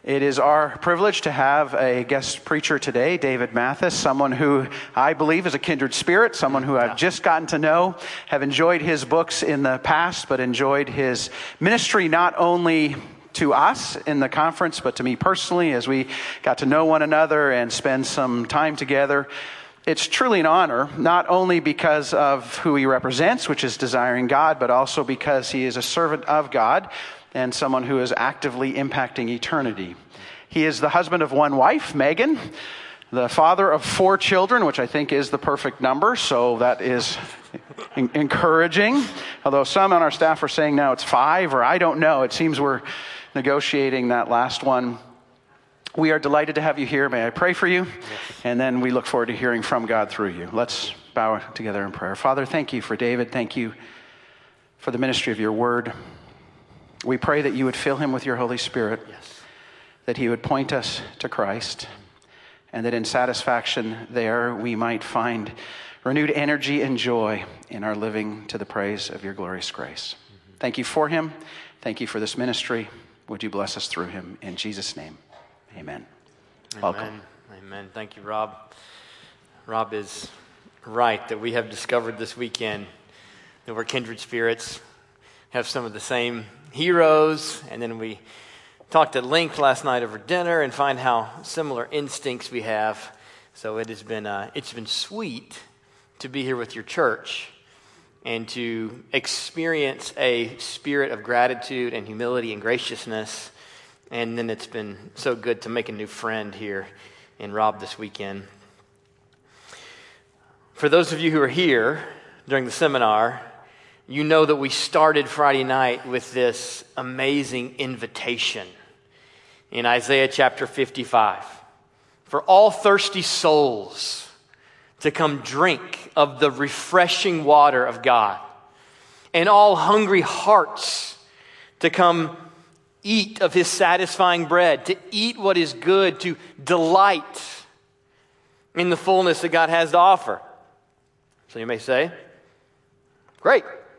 It is our privilege to have a guest preacher today, David Mathis, someone who I believe is a kindred spirit, someone who I've just gotten to know, have enjoyed his books in the past, but enjoyed his ministry not only to us in the conference, but to me personally as we got to know one another and spend some time together. It's truly an honor, not only because of who he represents, which is desiring God, but also because he is a servant of God and someone who is actively impacting eternity. He is the husband of one wife, Megan, the father of 4 children, which I think is the perfect number, so that is encouraging. Although some on our staff are saying now it's 5, or I don't know. It seems we're negotiating that last one. We are delighted to have you here. May I pray for you? Yes. And then we look forward to hearing from God through you. Let's bow together in prayer. Father, thank you for David. Thank you for the ministry of your word. We pray that you would fill him with your Holy Spirit, yes, that he would point us to Christ, and that in satisfaction there we might find renewed energy and joy in our living to the praise of your glorious grace. Mm-hmm. Thank you for him. Thank you for this ministry. Would you bless us through him? In Jesus' name, amen. Welcome. Amen. Thank you, Rob. Rob is right that we have discovered this weekend that we're kindred spirits, have some of the same heroes, and then we talked at length last night over dinner and find how similar instincts we have. So it's been sweet to be here with your church and to experience a spirit of gratitude and humility and graciousness. And then it's been so good to make a new friend here in Rob this weekend. For those of you who are here during the seminar, you know that we started Friday night with this amazing invitation in Isaiah chapter 55 for all thirsty souls to come drink of the refreshing water of God, and all hungry hearts to come eat of his satisfying bread, to eat what is good, to delight in the fullness that God has to offer. So you may say, great.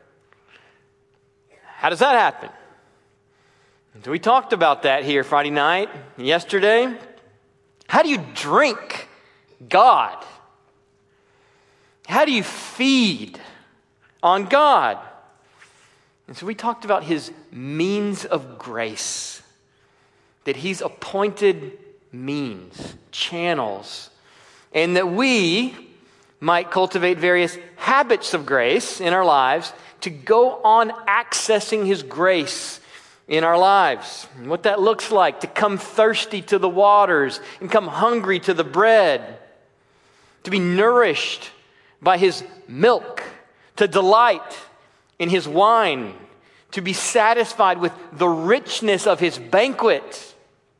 How does that happen? So we talked about that here Friday night, yesterday. How do you drink God? How do you feed on God? And so we talked about his means of grace, that he's appointed means, channels, and that we might cultivate various habits of grace in our lives to go on accessing his grace in our lives. And what that looks like, to come thirsty to the waters and come hungry to the bread, to be nourished by his milk, to delight in his wine, to be satisfied with the richness of his banquet.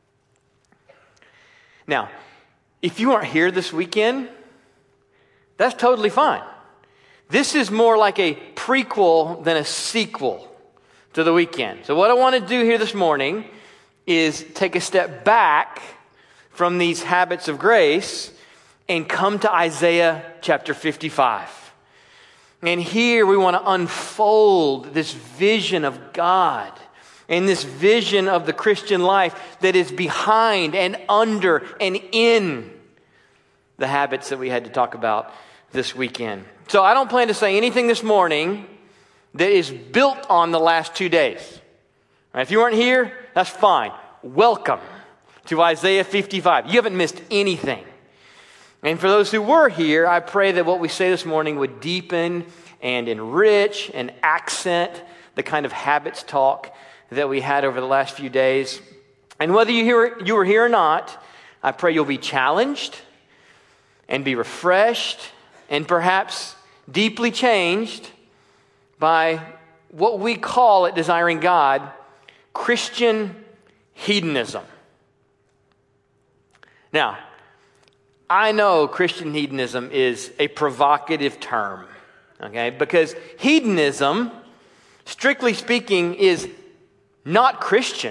Now, if you aren't here this weekend, that's totally fine. This is more like a prequel than a sequel to the weekend. So what I want to do here this morning is take a step back from these habits of grace and come to Isaiah chapter 55. And here we want to unfold this vision of God and this vision of the Christian life that is behind and under and in the habits that we had to talk about this weekend. So I don't plan to say anything this morning that is built on the last 2 days. Right, if you weren't here, that's fine. Welcome to Isaiah 55. You haven't missed anything. And for those who were here, I pray that what we say this morning would deepen and enrich and accent the kind of habits talk that we had over the last few days. And whether you were here or not, I pray you'll be challenged and be refreshed and perhaps deeply changed by what we call at Desiring God, Christian hedonism. Now, I know Christian hedonism is a provocative term, okay? Because hedonism, strictly speaking, is not Christian.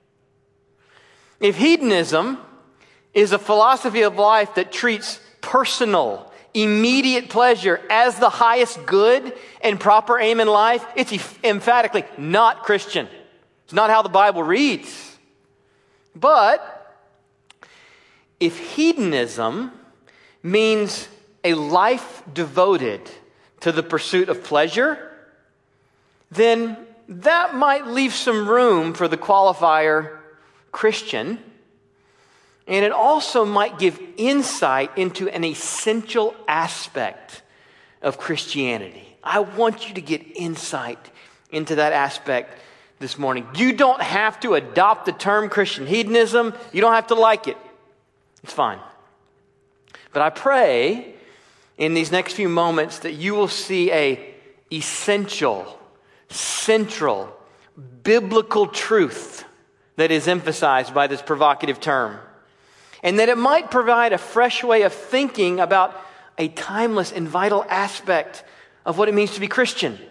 If hedonism is a philosophy of life that treats personal, immediate pleasure as the highest good and proper aim in life, it's emphatically not Christian. It's not how the Bible reads. But if hedonism means a life devoted to the pursuit of pleasure, then that might leave some room for the qualifier Christian, and it also might give insight into an essential aspect of Christianity. I want you to get insight into that aspect this morning. You don't have to adopt the term Christian hedonism. You don't have to like it. It's fine. But I pray in these next few moments that you will see an essential, central, biblical truth that is emphasized by this provocative term. And that it might provide a fresh way of thinking about a timeless and vital aspect of what it means to be Christian.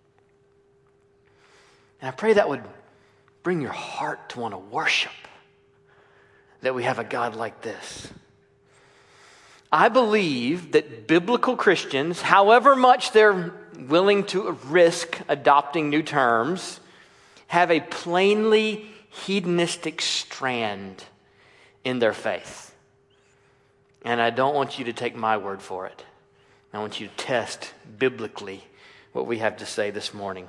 And I pray that would bring your heart to want to worship that we have a God like this. I believe that biblical Christians, however much they're willing to risk adopting new terms, have a plainly hedonistic strand in their faith. And I don't want you to take my word for it. I want you to test biblically what we have to say this morning.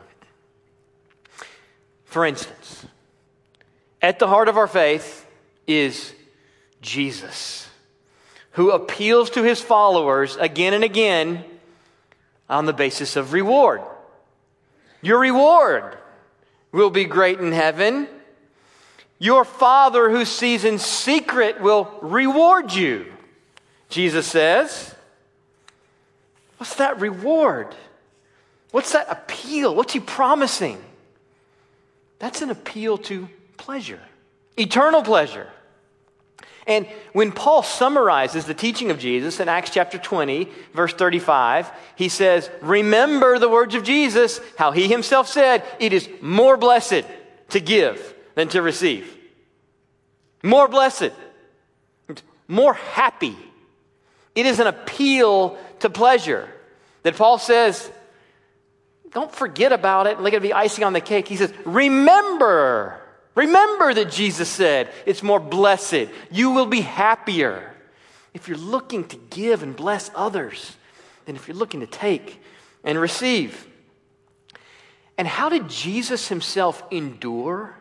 For instance, at the heart of our faith is Jesus, who appeals to his followers again and again on the basis of reward. Your reward will be great in heaven. Your Father who sees in secret will reward you, Jesus says. What's that reward? What's that appeal? What's he promising? That's an appeal to pleasure, eternal pleasure. And when Paul summarizes the teaching of Jesus in Acts chapter 20, verse 35, he says, remember the words of Jesus, how he himself said, it is more blessed to give than to receive. More blessed. More happy. It is an appeal to pleasure that Paul says, don't forget about it. Look at the icing on the cake. He says, remember that Jesus said it's more blessed. You will be happier if you're looking to give and bless others than if you're looking to take and receive. And how did Jesus himself endure?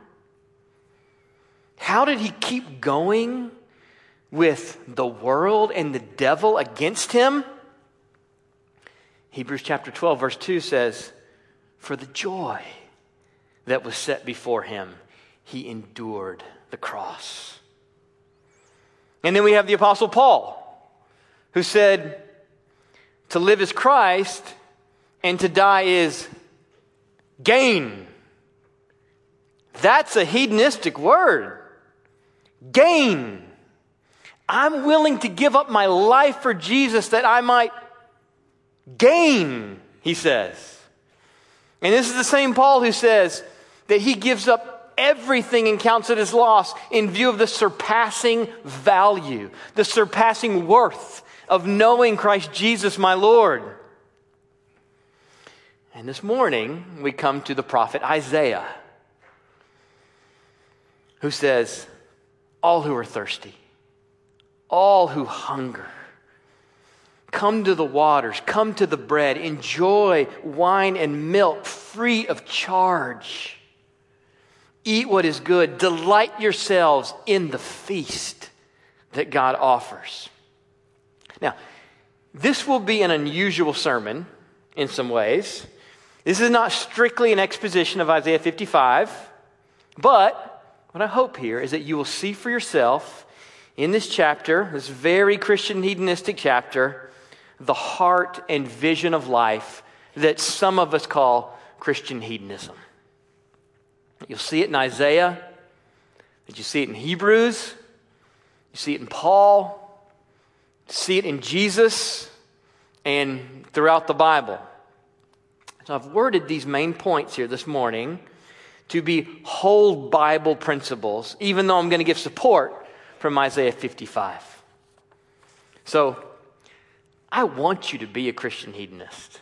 How did he keep going with the world and the devil against him? Hebrews chapter 12, verse 2 says, for the joy that was set before him, he endured the cross. And then we have the Apostle Paul, who said, to live is Christ and to die is gain. That's a hedonistic word. Gain. I'm willing to give up my life for Jesus that I might gain, he says. And this is the same Paul who says that he gives up everything and counts it as loss in view of the surpassing value, the surpassing worth of knowing Christ Jesus my Lord. And this morning we come to the prophet Isaiah, who says, all who are thirsty, all who hunger, come to the waters, come to the bread, enjoy wine and milk free of charge. Eat what is good, delight yourselves in the feast that God offers. Now, this will be an unusual sermon in some ways. This is not strictly an exposition of Isaiah 55, but what I hope here is that you will see for yourself in this chapter, this very Christian hedonistic chapter, the heart and vision of life that some of us call Christian hedonism. You'll see it in Isaiah, that you see it in Hebrews, you see it in Paul, you see it in Jesus, and throughout the Bible. So I've worded these main points here this morning to be whole Bible principles, even though I'm going to give support from Isaiah 55. So, I want you to be a Christian hedonist.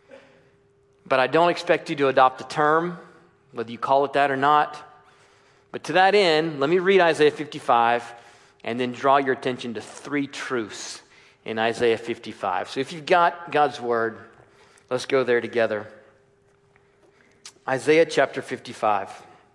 But I don't expect you to adopt the term, whether you call it that or not. But to that end, let me read Isaiah 55 and then draw your attention to 3 truths in Isaiah 55. So if you've got God's word, let's go there together. Isaiah chapter 55.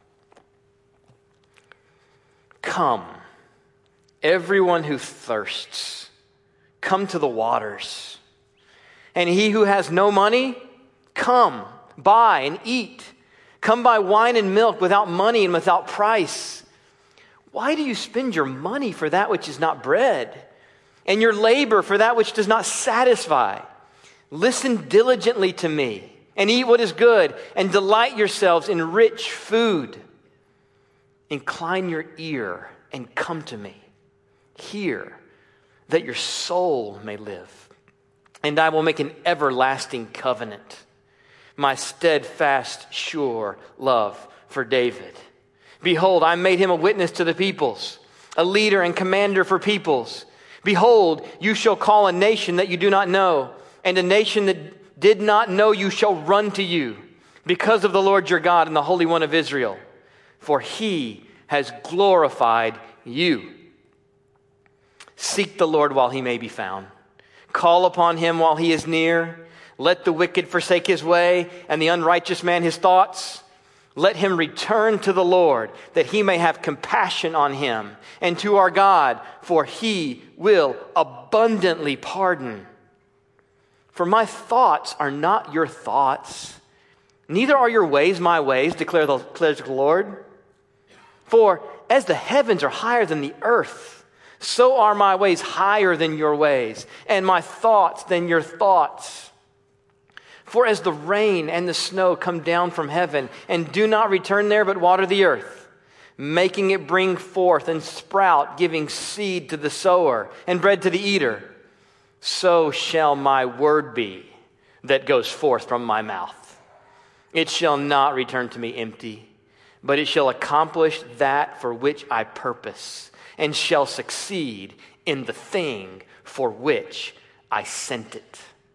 Come, everyone who thirsts, come to the waters. And he who has no money, come, buy and eat. Come buy wine and milk without money and without price. Why do you spend your money for that which is not bread, and your labor for that which does not satisfy? Listen diligently to me, and eat what is good, and delight yourselves in rich food. Incline your ear and come to me. Hear, that your soul may live. And I will make an everlasting covenant, my steadfast, sure love for David. Behold, I made him a witness to the peoples, a leader and commander for peoples. Behold, you shall call a nation that you do not know, and a nation that did not know you shall run to you, because of the Lord your God and the Holy One of Israel. For he has glorified you. Seek the Lord while he may be found. Call upon him while he is near. Let the wicked forsake his way, and the unrighteous man his thoughts. Let him return to the Lord, that he may have compassion on him, and to our God, for he will abundantly pardon. For my thoughts are not your thoughts, neither are your ways my ways, declares the Lord. For as the heavens are higher than the earth, so are my ways higher than your ways, and my thoughts than your thoughts. For as the rain and the snow come down from heaven, and do not return there, but water the earth, making it bring forth and sprout, giving seed to the sower and bread to the eater, so shall my word be that goes forth from my mouth. It shall not return to me empty, but it shall accomplish that for which I purpose, and shall succeed in the thing for which I sent it.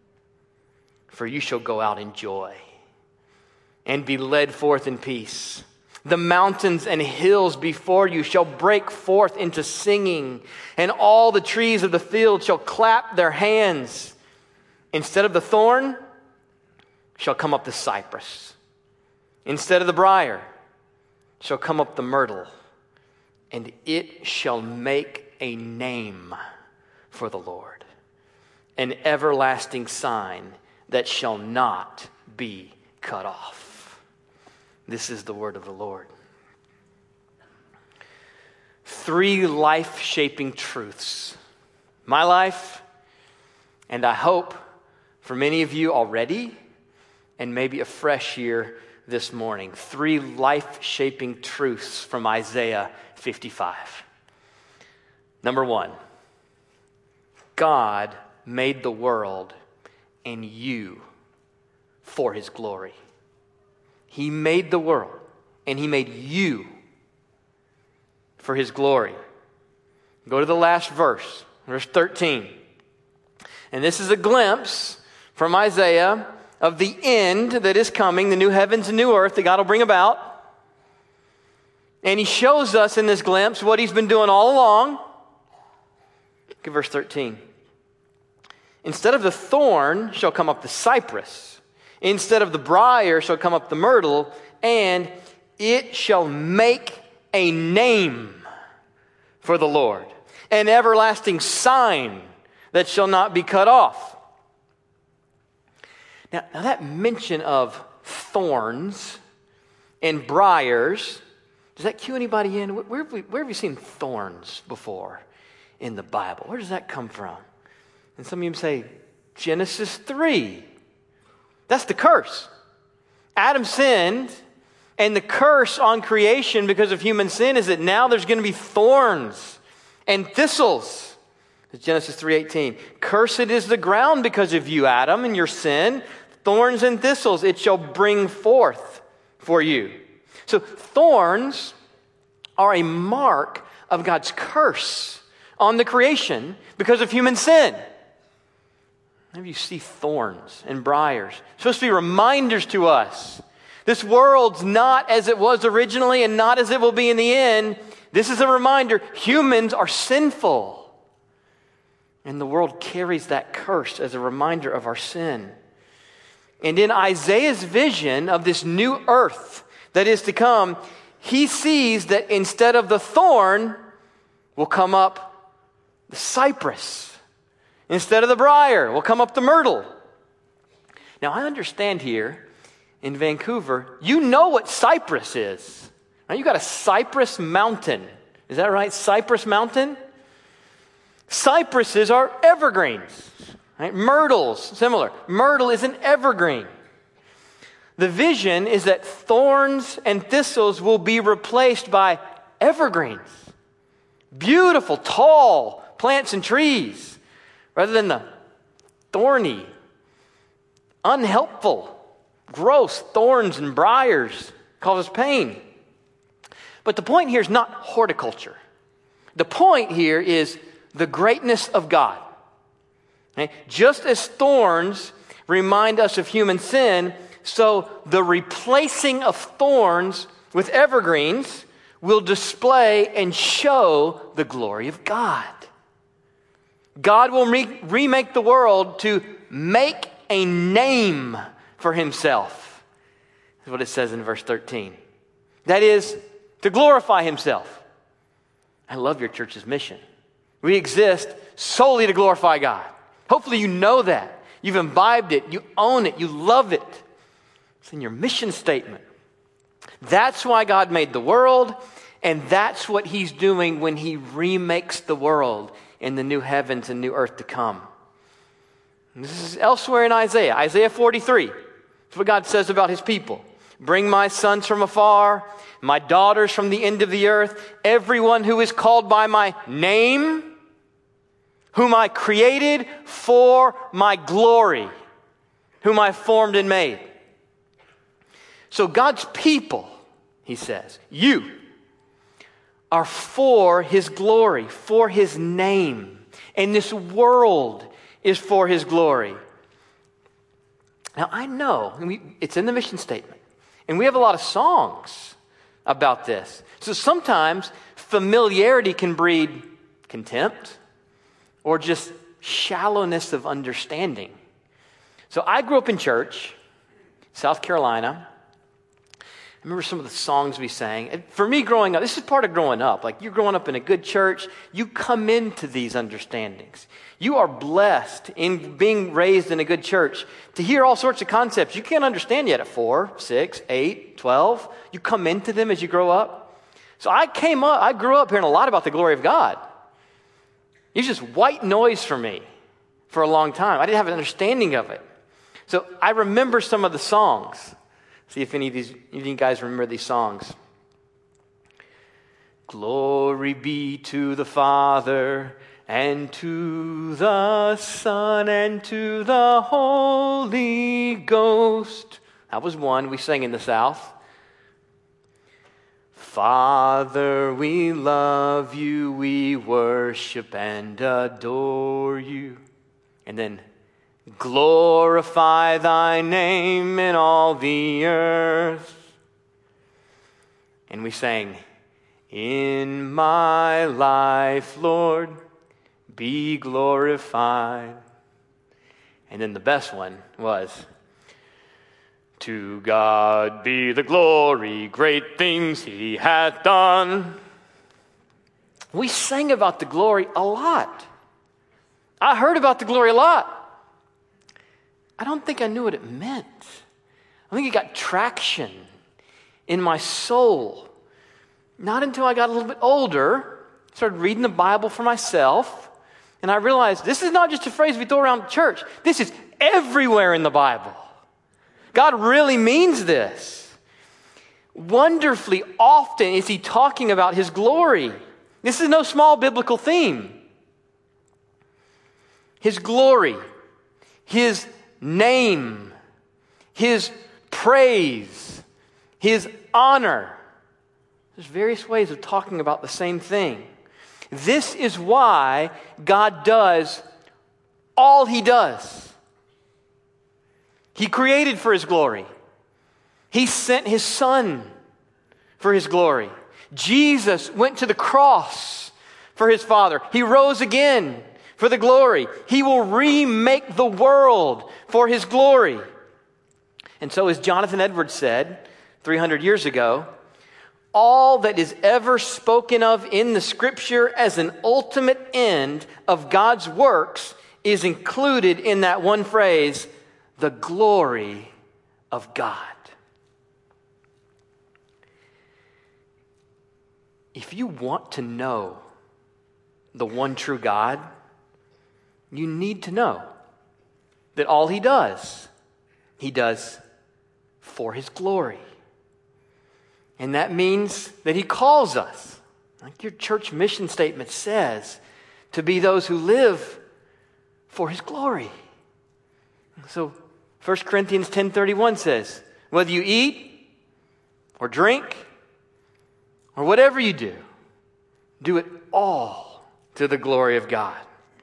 For you shall go out in joy and be led forth in peace. The mountains and hills before you shall break forth into singing, and all the trees of the field shall clap their hands. Instead of the thorn shall come up the cypress. Instead of the briar shall come up the myrtle, and it shall make a name for the Lord, an everlasting sign that shall not be cut off. This is the word of the Lord. 3 life-shaping truths. My life, and I hope for many of you already, and maybe afresh here this morning. 3 life-shaping truths from Isaiah 55. Number 1, God made the world and you for his glory. He made the world and he made you for his glory. Go to the last verse, verse 13. And this is a glimpse from Isaiah of the end that is coming, the new heavens and new earth that God will bring about. And he shows us in this glimpse what he's been doing all along. Look at verse 13. Instead of the thorn shall come up the cypress. Instead of the briar shall come up the myrtle. And it shall make a name for the Lord, an everlasting sign that shall not be cut off. Now that mention of thorns and briars, does that cue anybody in? Where have you seen thorns before in the Bible? Where does that come from? And some of you say, Genesis 3. That's the curse. Adam sinned, and the curse on creation because of human sin is that now there's going to be thorns and thistles. It's Genesis 3:18. Cursed is the ground because of you, Adam, and your sin. Thorns and thistles it shall bring forth for you. So thorns are a mark of God's curse on the creation because of human sin. Whenever you see thorns and briars, it's supposed to be reminders to us This world's not as it was originally and not as it will be in the end. This is a reminder, humans are sinful. And the world carries that curse as a reminder of our sin. And in Isaiah's vision of this new earth that is to come, he sees that instead of the thorn will come up the cypress. Instead of the briar will come up the myrtle. Now I understand here in Vancouver, you know what cypress is. Right? You got a Cypress Mountain. Is that right? Cypress Mountain? Cypresses are evergreens. Right? Myrtles, similar. Myrtle is an evergreen. The vision is that thorns and thistles will be replaced by evergreens. Beautiful, tall plants and trees, rather than the thorny, unhelpful, gross thorns and briars cause us pain. But the point here is not horticulture. The point here is the greatness of God. Okay? Just as thorns remind us of human sin, so the replacing of thorns with evergreens will display and show the glory of God. God will remake the world to make a name for himself. That's what it says in verse 13. That is, to glorify himself. I love your church's mission. We exist solely to glorify God. Hopefully you know that. You've imbibed it. You own it. You love it. It's in your mission statement. That's why God made the world, and that's what he's doing when he remakes the world in the new heavens and new earth to come. And this is elsewhere in Isaiah. Isaiah 43. That's what God says about his people. Bring my sons from afar, my daughters from the end of the earth, everyone who is called by my name, whom I created for my glory, whom I formed and made. So God's people, he says, you are for his glory, for his name. And this world is for his glory. Now I know, it's in the mission statement, and we have a lot of songs about this. So sometimes familiarity can breed contempt or just shallowness of understanding. So I grew up in church, South Carolina. I remember some of the songs we sang. And for me growing up, this is part of growing up. Like you're growing up in a good church, you come into these understandings. You are blessed in being raised in a good church to hear all sorts of concepts you can't understand yet at 4, 6, 8, 12. You come into them as you grow up. So I grew up hearing a lot about the glory of God. It was just white noise for me for a long time. I didn't have an understanding of it. So I remember some of the songs. See if any of you guys remember these songs. Glory be to the Father, and to the Son, and to the Holy Ghost. That was one we sang in the South. Father, we love you, we worship and adore you. And then, glorify thy name in all the earth. And we sang, in my life, Lord, be glorified. And then the best one was, to God be the glory, great things he hath done. We sang about the glory a lot. I heard about the glory a lot. I don't think I knew what it meant. I think it got traction in my soul. Not until I got a little bit older, started reading the Bible for myself, and I realized this is not just a phrase we throw around the church. This is everywhere in the Bible. God really means this. Wonderfully often is he talking about his glory. This is no small biblical theme. His glory, his name, his praise, his honor. There's various ways of talking about the same thing. This is why God does all he does. He created for his glory. He sent his Son for his glory. Jesus went to the cross for his Father. He rose again for the glory. He will remake the world for his glory. And so, as Jonathan Edwards said 300 years ago, all that is ever spoken of in the Scripture as an ultimate end of God's works is included in that one phrase, the glory of God. If you want to know the one true God, you need to know that all he does for his glory. And that means that he calls us, like your church mission statement says, to be those who live for his glory. So 1 Corinthians 10:31 says, whether you eat or drink or whatever you do it all to the glory of God.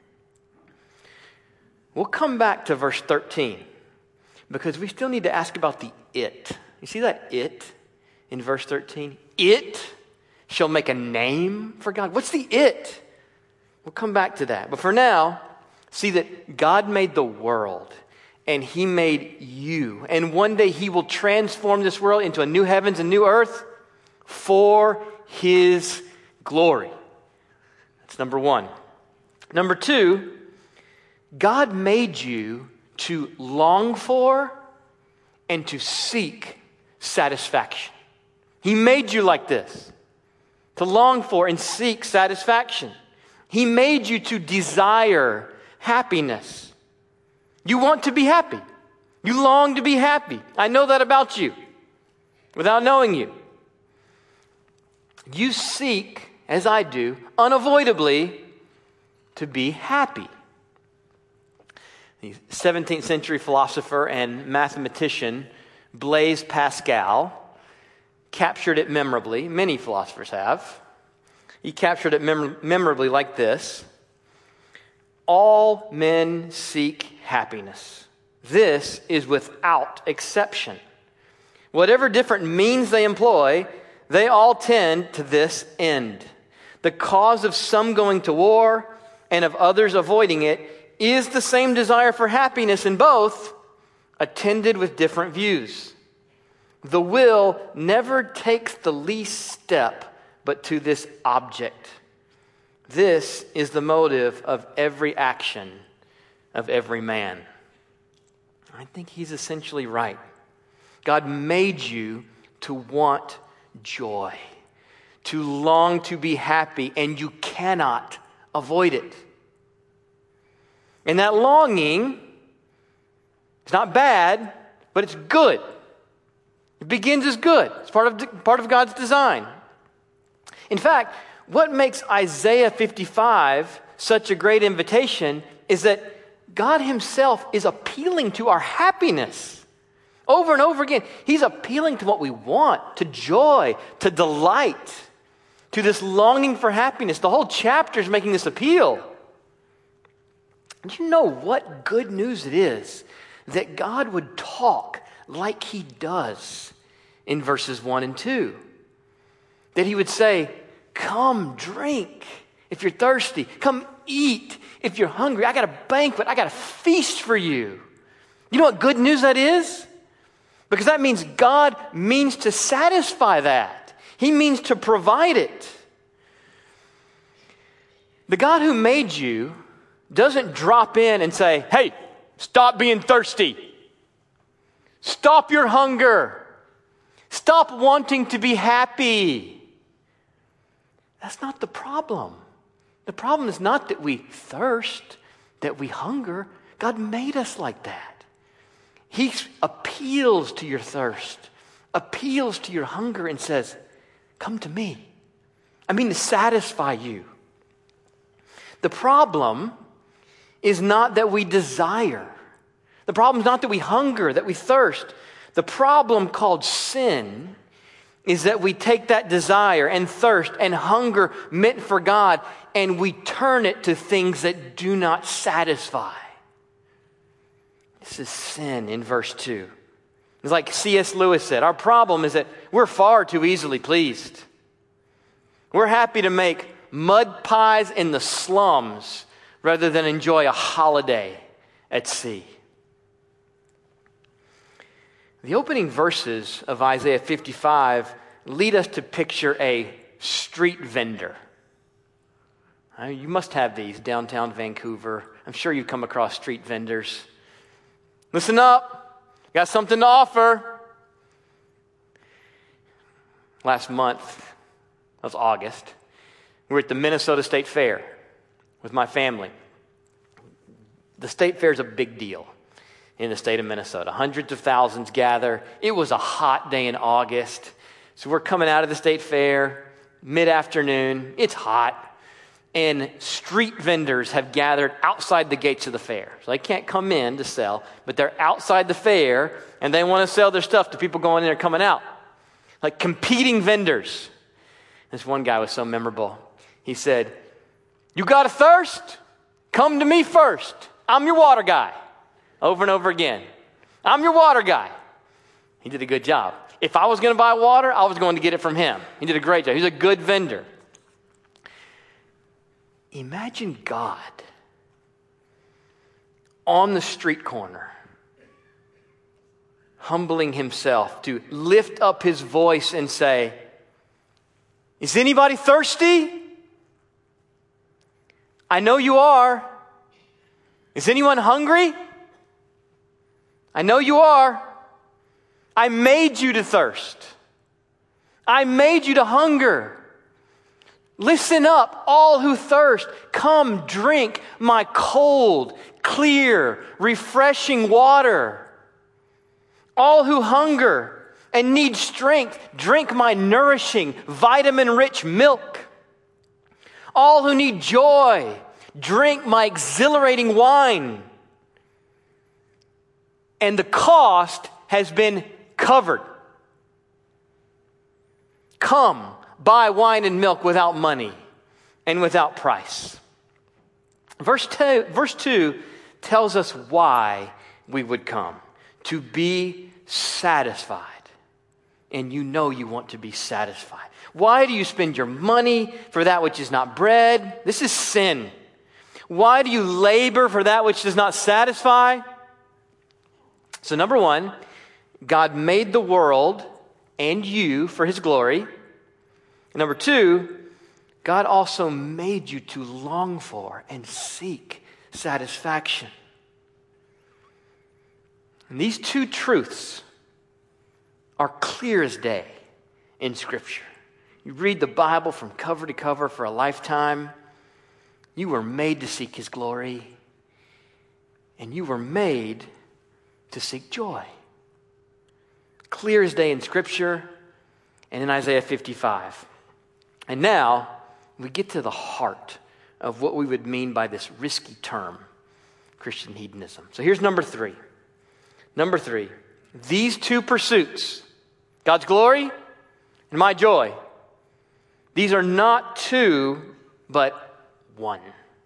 We'll come back to verse 13 because we still need to ask about the it. You see that it in verse 13? It shall make a name for God. What's the it? We'll come back to that. But for now, see that God made the world and he made you. And one day he will transform this world into a new heavens and new earth for his glory. That's number one. Number two, God made you to long for and to seek satisfaction. He made you like this, to long for and seek satisfaction. He made you to desire happiness. You want to be happy. You long to be happy. I know that about you without knowing you. You seek, as I do, unavoidably to be happy. The 17th century philosopher and mathematician Blaise Pascal captured it memorably. Many philosophers have. He captured it memorably like this. All men seek happiness. This is without exception. Whatever different means they employ, they all tend to this end. The cause of some going to war and of others avoiding it is the same desire for happiness in both, attended with different views. The will never takes the least step but to this object. This is the motive of every action of every man. I think he's essentially right. God made you to want joy, to long to be happy, and you cannot avoid it. And that longing, it's not bad, but it's good. It begins as good. It's part of God's design. In fact, what makes Isaiah 55 such a great invitation is that God himself is appealing to our happiness. Over and over again, he's appealing to what we want, to joy, to delight, to this longing for happiness. The whole chapter is making this appeal. And you know what good news it is that God would talk like he does in verses 1 and 2. That he would say, come drink if you're thirsty. Come eat if you're hungry. I got a banquet. I got a feast for you. You know what good news that is? Because that means God means to satisfy that. He means to provide it. The God who made you doesn't drop in and say, hey, stop being thirsty. Stop your hunger. Stop wanting to be happy. That's not the problem. The problem is not that we thirst, that we hunger. God made us like that. He appeals to your thirst, appeals to your hunger and says, come to me. I mean to satisfy you. The problem is not that we desire. The problem is not that we hunger, that we thirst. The problem called sin is that we take that desire and thirst and hunger meant for God and we turn it to things that do not satisfy. This is sin in verse 2. It's like C.S. Lewis said, our problem is that we're far too easily pleased. We're happy to make mud pies in the slums rather than enjoy a holiday at sea. The opening verses of Isaiah 55 lead us to picture a street vendor. You must have these downtown Vancouver. I'm sure you've come across street vendors. Listen up, got something to offer. Last month, that was August, we were at the Minnesota State Fair with my family. The State Fair is a big deal in the state of Minnesota. Hundreds of thousands gather. It was a hot day in August. So we're coming out of the State Fair, mid-afternoon. It's hot. And street vendors have gathered outside the gates of the fair. So they can't come in to sell, but they're outside the fair, and they want to sell their stuff to people going in or coming out. Like competing vendors. This one guy was so memorable. He said, "You got a thirst? Come to me first. I'm your water guy." Over and over again. I'm your water guy. He did a good job. If I was going to buy water, I was going to get it from him. He did a great job. He's a good vendor. Imagine God on the street corner, humbling himself to lift up his voice and say, "Is anybody thirsty? I know you are. Is anyone hungry? I know you are. I made you to thirst. I made you to hunger. Listen up, all who thirst. Come drink my cold, clear, refreshing water. All who hunger and need strength, drink my nourishing, vitamin-rich milk. All who need joy, drink my exhilarating wine. And the cost has been covered. Come, buy wine and milk without money and without price." Verse 2 tells us why we would come. To be satisfied. And you know you want to be satisfied. Why do you spend your money for that which is not bread? This is sin. Why do you labor for that which does not satisfy? So number one, God made the world and you for his glory. And number two, God also made you to long for and seek satisfaction. And these two truths are clear as day in Scripture. You read the Bible from cover to cover for a lifetime. You were made to seek his glory. And you were made to seek joy. Clear as day in Scripture and in Isaiah 55. And now we get to the heart of what we would mean by this risky term, Christian hedonism. So here's number three. Number three, these two pursuits, God's glory and my joy, these are not two, but one.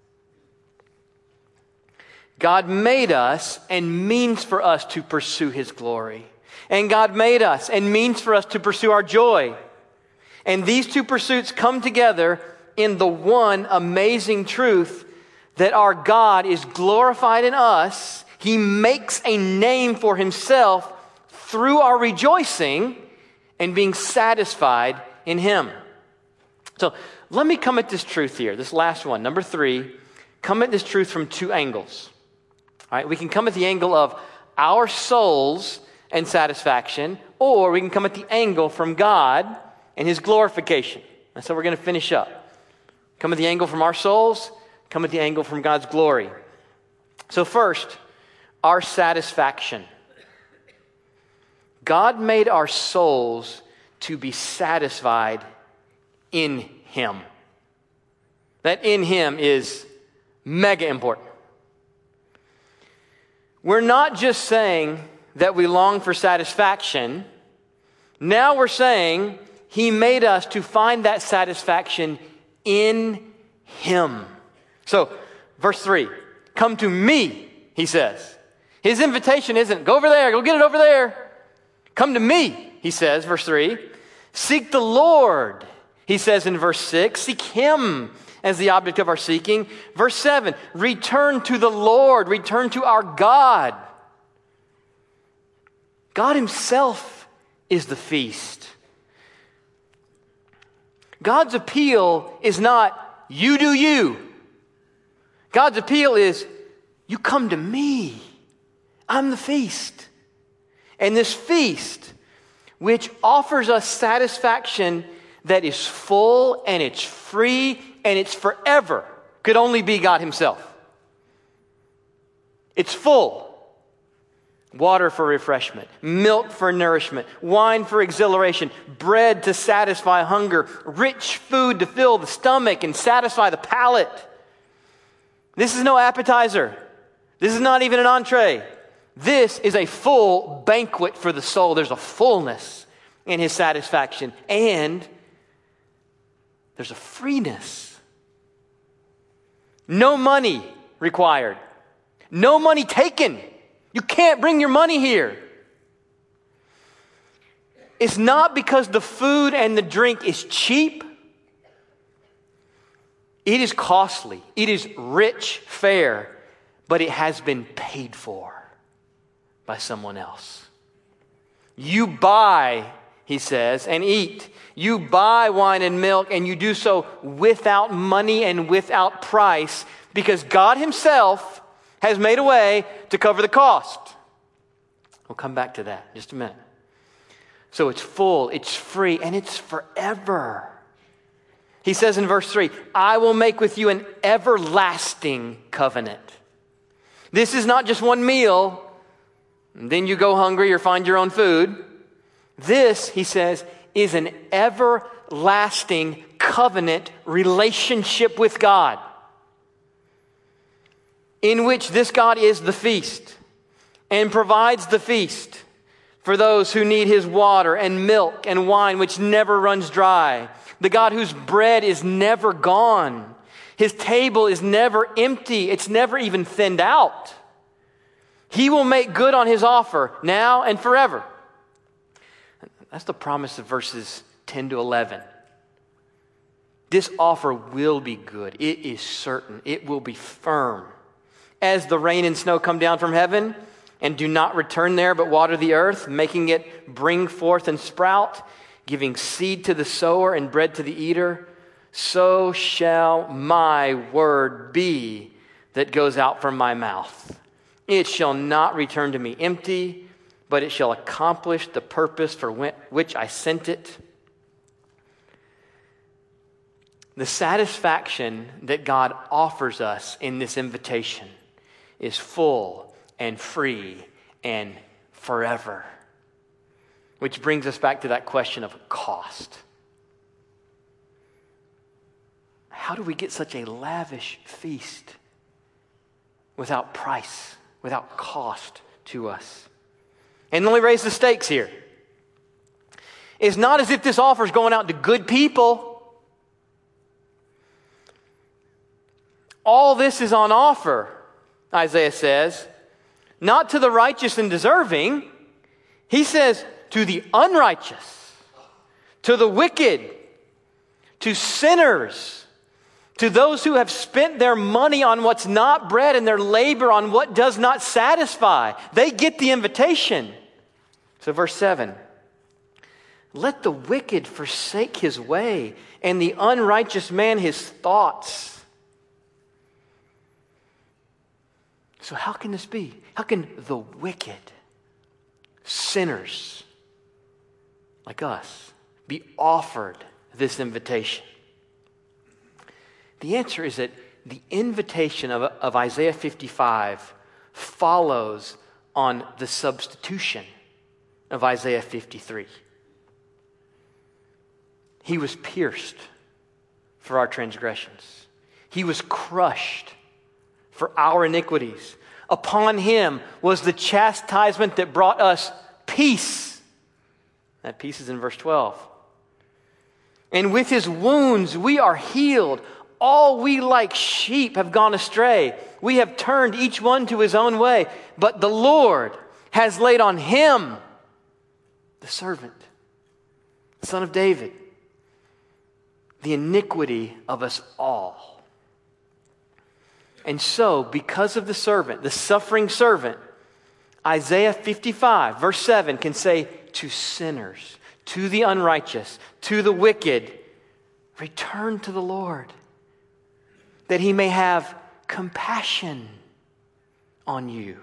God made us and means for us to pursue his glory. And God made us and means for us to pursue our joy. And these two pursuits come together in the one amazing truth that our God is glorified in us. He makes a name for himself through our rejoicing and being satisfied in him. So let me come at this truth here, this last one, number three, come at this truth from two angles. All right, we can come at the angle of our souls and satisfaction, or we can come at the angle from God and his glorification. That's how we're going to finish up. Come at the angle from our souls, come at the angle from God's glory. So first, our satisfaction. God made our souls to be satisfied in him. That in him is mega important. We're not just saying that we long for satisfaction. Now we're saying he made us to find that satisfaction in him. So, verse 3, come to me, he says. His invitation isn't, go over there, go get it over there. Come to me, he says, verse 3. Seek the Lord, he says in verse 6. Seek him as the object of our seeking. Verse 7, return to the Lord, return to our God. God himself is the feast. God's appeal is not, you do you. God's appeal is, you come to me. I'm the feast. And this feast, which offers us satisfaction that is full and it's free and it's forever, could only be God himself. It's full. Water for refreshment, milk for nourishment, wine for exhilaration, bread to satisfy hunger, rich food to fill the stomach and satisfy the palate. This is no appetizer. This is not even an entree. This is a full banquet for the soul. There's a fullness in his satisfaction, and there's a freeness. No money required. No money taken. You can't bring your money here. It's not because the food and the drink is cheap. It is costly. It is rich fare, but it has been paid for by someone else. You buy, he says, and eat. You buy wine and milk, and you do so without money and without price, because God himself has made a way to cover the cost. We'll come back to that in just a minute. So it's full, it's free, and it's forever. He says in verse 3, I will make with you an everlasting covenant. This is not just one meal, and then you go hungry or find your own food. This, he says, is an everlasting covenant relationship with God, in which this God is the feast and provides the feast for those who need his water and milk and wine, which never runs dry. The God whose bread is never gone. His table is never empty. It's never even thinned out. He will make good on his offer now and forever. That's the promise of verses 10 to 11. This offer will be good. It is certain. It will be firm. As the rain and snow come down from heaven and do not return there but water the earth, making it bring forth and sprout, giving seed to the sower and bread to the eater, so shall my word be that goes out from my mouth. It shall not return to me empty, but it shall accomplish the purpose for which I sent it. The satisfaction that God offers us in this invitation is full and free and forever. Which brings us back to that question of cost. How do we get such a lavish feast without price, without cost to us? And let me raise the stakes here. It's not as if this offer is going out to good people. All this is on offer, Isaiah says, not to the righteous and deserving. He says to the unrighteous, to the wicked, to sinners, to those who have spent their money on what's not bread and their labor on what does not satisfy. They get the invitation. So verse 7, let the wicked forsake his way and the unrighteous man his thoughts. So how can this be? How can the wicked, sinners like us, be offered this invitation? The answer is that the invitation of Isaiah 55 follows on the substitution of Isaiah 53. He was pierced for our transgressions. He was crushed for our iniquities. Upon him was the chastisement that brought us peace. That peace is in verse 12. And with his wounds we are healed. All we like sheep have gone astray. We have turned each one to his own way. But the Lord has laid on him the servant, son of David, the iniquity of us all. And so, because of the servant, the suffering servant, Isaiah 55, verse 7 can say to sinners, to the unrighteous, to the wicked, return to the Lord, that he may have compassion on you.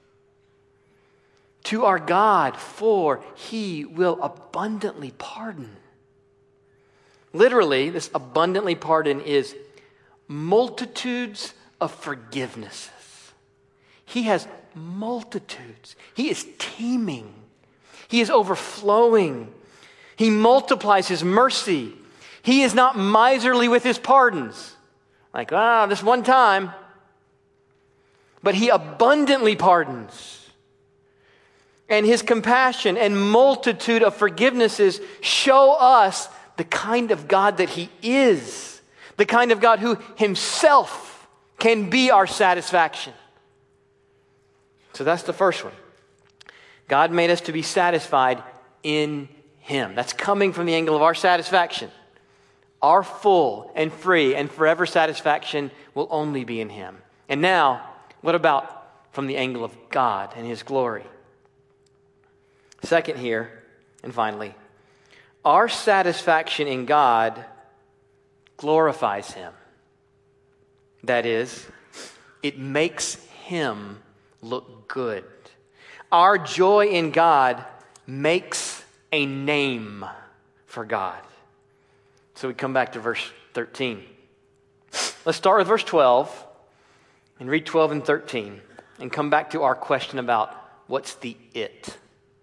To our God, for he will abundantly pardon. Literally, this abundantly pardon is multitudes of forgivenesses. He has multitudes. He is teeming. He is overflowing. He multiplies his mercy. He is not miserly with his pardons. Like, this one time. But he abundantly pardons. And his compassion and multitude of forgivenesses show us the kind of God that he is. The kind of God who himself can be our satisfaction. So that's the first one. God made us to be satisfied in him. That's coming from the angle of our satisfaction. Our full and free and forever satisfaction will only be in him. And now, what about from the angle of God and his glory? Second here, and finally, our satisfaction in God glorifies him. That is, it makes him look good. Our joy in God makes a name for God. So we come back to verse 13. Let's start with verse 12 and read 12 and 13 and come back to our question about what's the it.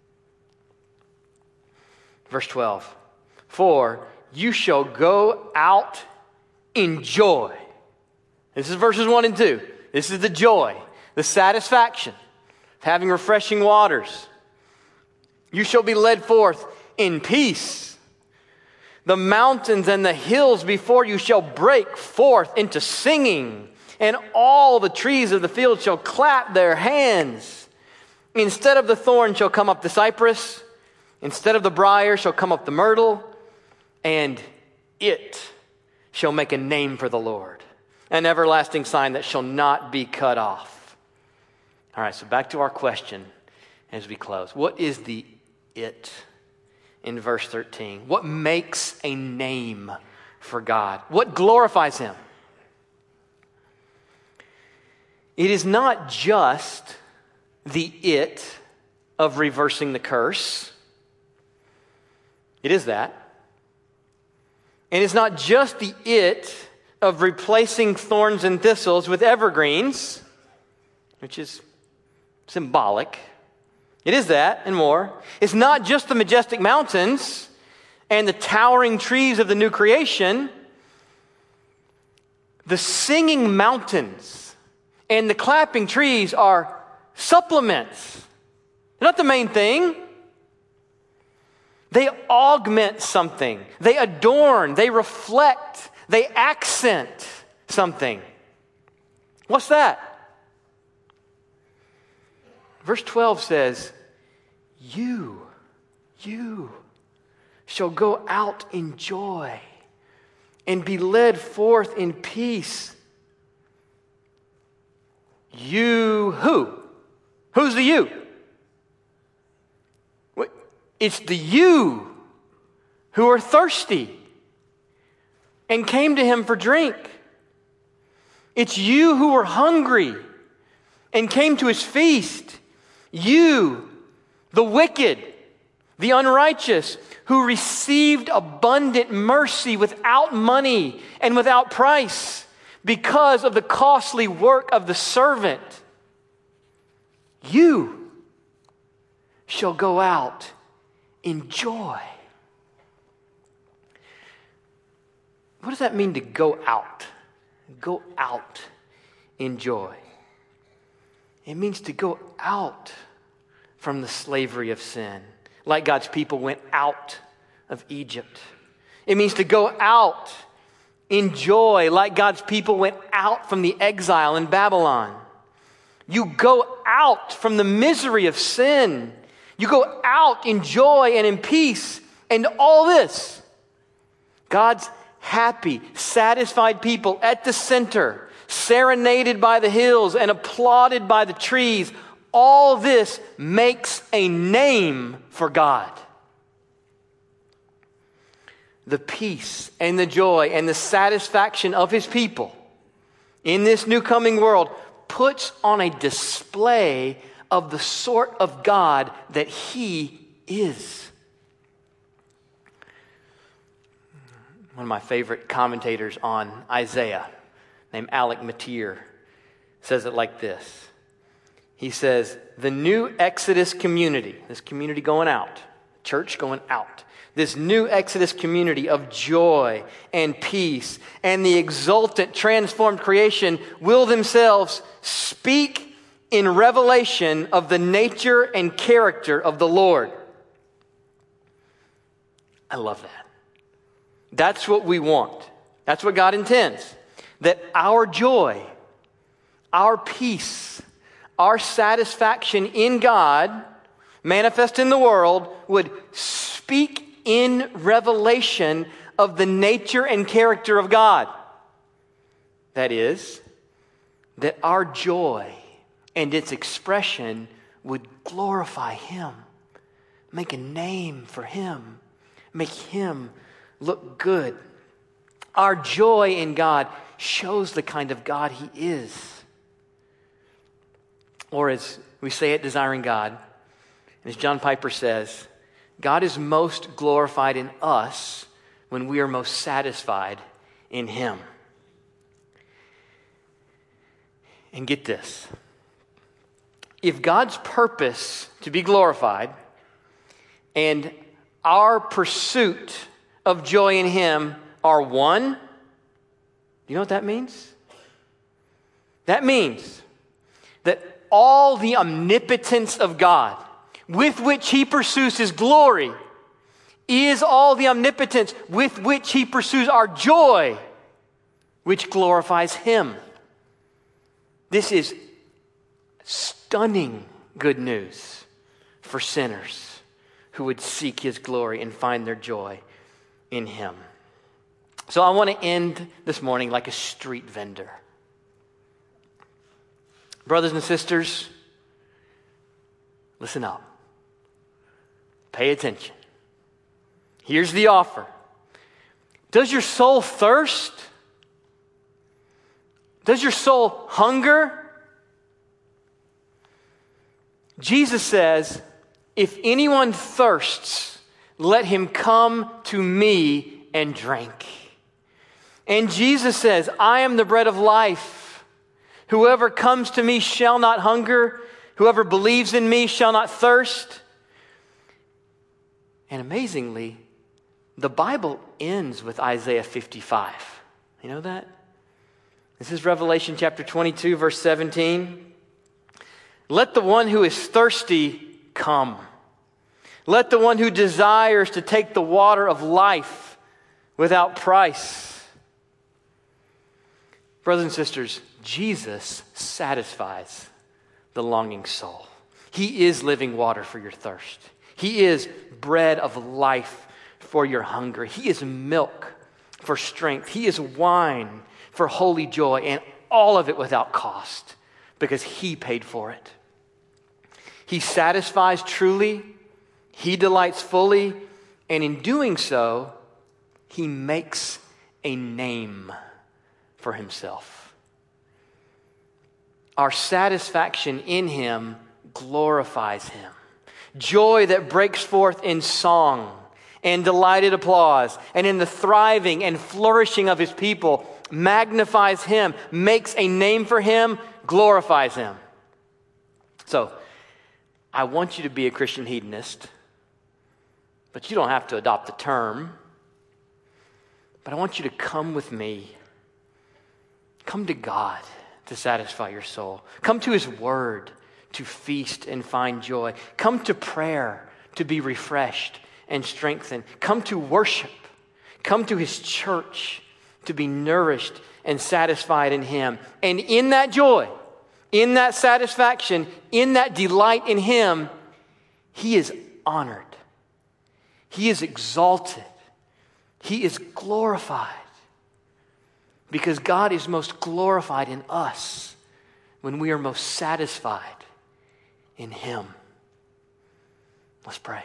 Verse 12. For you shall go out in joy. This is verses 1 and 2. This is the joy, the satisfaction of having refreshing waters. You shall be led forth in peace. The mountains and the hills before you shall break forth into singing, and all the trees of the field shall clap their hands. Instead of the thorn shall come up the cypress, instead of the briar shall come up the myrtle, and it shall make a name for the Lord, an everlasting sign that shall not be cut off. All right, so back to our question as we close. What is the it in verse 13? What makes a name for God? What glorifies him? It is not just the it of reversing the curse. It is that. And it's not just the it of replacing thorns and thistles with evergreens, which is symbolic. It is that and more. It's not just the majestic mountains and the towering trees of the new creation. The singing mountains and the clapping trees are supplements. They're not the main thing. They augment something. They adorn. They reflect. They accent something. What's that? Verse 12 says, you shall go out in joy and be led forth in peace. You who? Who's the you? It's the you who are thirsty and came to him for drink. It's you who were hungry and came to his feast. You, the wicked, the unrighteous, who received abundant mercy without money and without price because of the costly work of the servant. You shall go out in joy. What does that mean to go out? Go out in joy. It means to go out from the slavery of sin, like God's people went out of Egypt. It means to go out in joy, like God's people went out from the exile in Babylon. You go out from the misery of sin. You go out in joy and in peace and all this. God's happy, satisfied people at the center, serenaded by the hills and applauded by the trees. All this makes a name for God. The peace and the joy and the satisfaction of his people in this new coming world puts on a display of the sort of God that he is. One of my favorite commentators on Isaiah, named Alec Motyer, says it like this. He says, the new Exodus community, this community going out, church going out, this new Exodus community of joy and peace and the exultant, transformed creation will themselves speak in revelation of the nature and character of the Lord. I love that. That's what we want. That's what God intends. That our joy, our peace, our satisfaction in God, manifest in the world, would speak in revelation of the nature and character of God. That is, that our joy and its expression would glorify him, make a name for him, make him look good. Our joy in God shows the kind of God he is. Or as we say at Desiring God, as John Piper says, God is most glorified in us when we are most satisfied in him. And get this. If God's purpose to be glorified and our pursuit of joy in him are one, do you know what that means? That means that all the omnipotence of God with which he pursues his glory is all the omnipotence with which he pursues our joy, which glorifies him. This is stunning good news for sinners who would seek his glory and find their joy in him. So I want to end this morning like a street vendor. Brothers and sisters, listen up. Pay attention. Here's the offer. Does your soul thirst? Does your soul hunger? Jesus says, if anyone thirsts, let him come to me and drink. And Jesus says, I am the bread of life. Whoever comes to me shall not hunger. Whoever believes in me shall not thirst. And amazingly, the Bible ends with Isaiah 55. You know that? This is Revelation chapter 22, verse 17. Let the one who is thirsty come. Let the one who desires to take the water of life without price. Brothers and sisters, Jesus satisfies the longing soul. He is living water for your thirst. He is bread of life for your hunger. He is milk for strength. He is wine for holy joy, and all of it without cost because he paid for it. He satisfies truly. He delights fully. And in doing so, he makes a name for himself. Our satisfaction in him glorifies him. Joy that breaks forth in song and delighted applause and in the thriving and flourishing of his people magnifies him, makes a name for him, glorifies him. So, I want you to be a Christian hedonist, but you don't have to adopt the term. But I want you to come with me. Come to God to satisfy your soul. Come to his word to feast and find joy. Come to prayer to be refreshed and strengthened. Come to worship. Come to his church to be nourished and satisfied in him. And in that joy, in that satisfaction, in that delight in him, He is honored. He is exalted. He is glorified. Because God is most glorified in us when we are most satisfied in Him. Let's pray.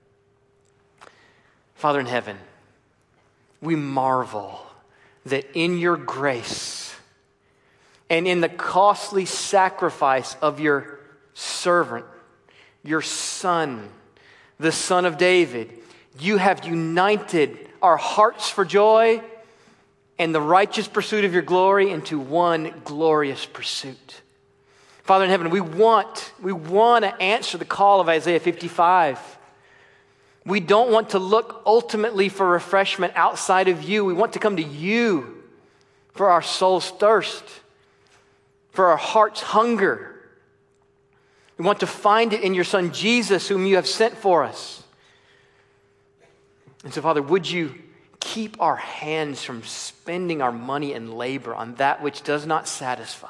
Father in heaven, we marvel that in your grace and in the costly sacrifice of your servant, your Son, the Son of David, you have united our hearts for joy and the righteous pursuit of your glory into one glorious pursuit. Father in heaven, we want to answer the call of Isaiah 55. We don't want to look ultimately for refreshment outside of you. We want to come to you for our soul's thirst, for our heart's hunger. We want to find it in your Son Jesus, whom you have sent for us. And so, Father, would you keep our hands from spending our money and labor on that which does not satisfy?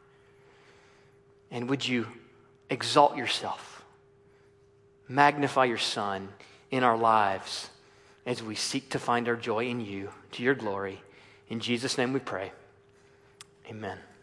And would you exalt yourself, magnify your Son in our lives as we seek to find our joy in you, to your glory. In Jesus' name we pray. Amen.